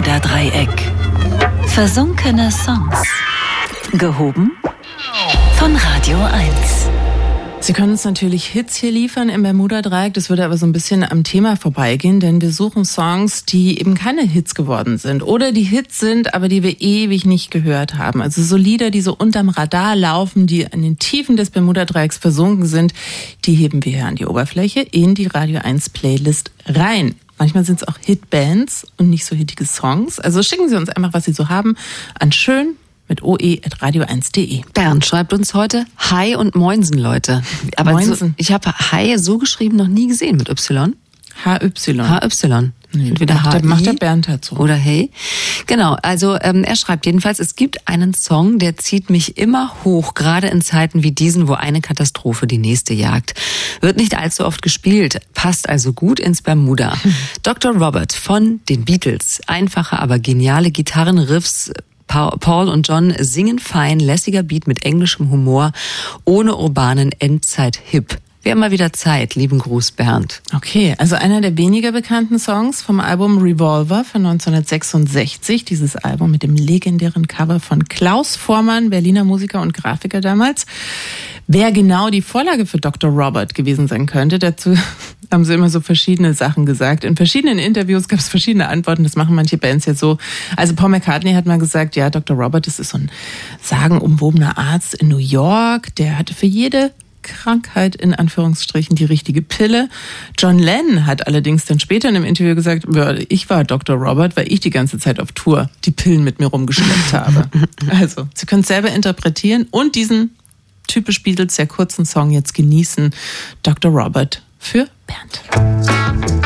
Bermuda-Dreieck. Versunkene Songs. Gehoben von Radio 1. Sie können uns natürlich Hits hier liefern im Bermuda-Dreieck. Das würde aber so ein bisschen am Thema vorbeigehen, denn wir suchen Songs, die eben keine Hits geworden sind. Oder die Hits sind, aber die wir ewig nicht gehört haben. Also so Lieder, die so unterm Radar laufen, die in den Tiefen des Bermuda-Dreiecks versunken sind, die heben wir hier an die Oberfläche in die Radio 1 Playlist rein. Manchmal sind es auch Hitbands und nicht so hittige Songs. Also schicken Sie uns einfach, was Sie so haben, an schön mit oe@radio1.de. Bernd schreibt uns heute Hi und Moinsen, Leute. Aber Moinsen. Ich habe Hi so geschrieben noch nie gesehen mit Y. HY. HY. Nee, entweder macht der Bernd halt so. Oder Hey. Genau, also er schreibt jedenfalls, es gibt einen Song, der zieht mich immer hoch, gerade in Zeiten wie diesen, wo eine Katastrophe die nächste jagt. Wird nicht allzu oft gespielt, passt also gut ins Bermuda. Dr. Robert von den Beatles. Einfache, aber geniale Gitarrenriffs. Paul und John singen fein, lässiger Beat mit englischem Humor, ohne urbanen Endzeit-Hip. Wäre mal wieder Zeit. Lieben Gruß, Bernd. Okay, also einer der weniger bekannten Songs vom Album Revolver von 1966. Dieses Album mit dem legendären Cover von Klaus Voormann, Berliner Musiker und Grafiker damals. Wer genau die Vorlage für Dr. Robert gewesen sein könnte, dazu haben sie immer so verschiedene Sachen gesagt. In verschiedenen Interviews gab es verschiedene Antworten. Das machen manche Bands jetzt so. Also Paul McCartney hat mal gesagt, ja, Dr. Robert, das ist so ein sagenumwobener Arzt in New York. Der hatte für jede Krankheit in Anführungsstrichen die richtige Pille. John Lennon hat allerdings dann später in einem Interview gesagt, ich war Dr. Robert, weil ich die ganze Zeit auf Tour die Pillen mit mir rumgeschleppt habe. Also, Sie können es selber interpretieren und diesen typisch Beatles sehr kurzen Song jetzt genießen. Dr. Robert für Bernd.